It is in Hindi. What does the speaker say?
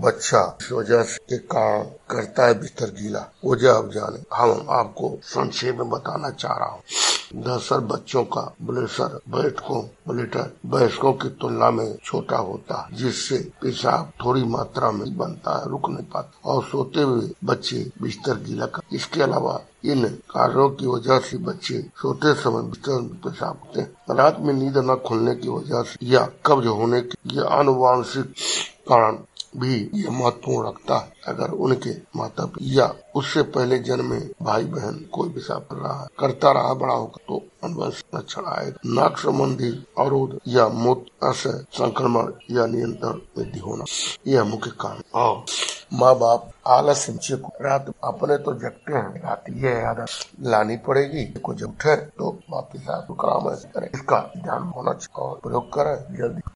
बच्चा इस वजह के कारण करता है बिस्तर गीला। वजह अब जाने, हम आपको संक्षेप में बताना चाह रहा हूँ। दरअसल बच्चों का ब्लैडर वयस्कों की तुलना में छोटा होता है, जिससे पेशाब थोड़ी मात्रा में बनता है, रुक नहीं पाता और सोते हुए बच्चे बिस्तर गीला कर। इसके अलावा इन कारणों की वजह से बच्चे सोते समय बिस्तर में पेशाब करते हैं। रात में नींद न खुलने की वजह से या कब्ज होने की या आनुवांशिक कारण भी यह महत्वपूर्ण रखता है। अगर उनके माता पिता या उससे पहले जन्मे भाई बहन कोई पेशाब करता रहा बड़ा होगा तो अनुवंशिक लक्षण आएगा। नाक संबंधी अवरोध या मूत्राशय संक्रमण या नियंत्रण वृद्धि होना, यह मुख्य कारण। और माँ बाप आलस बच्चे को रात अपने तो जगते हैं, रात ये आदत लानी पड़ेगी को जब उठे तो वापिस आप कराम करें। इसका ध्यान होना चाहिए और प्रयोग करें जल्दी।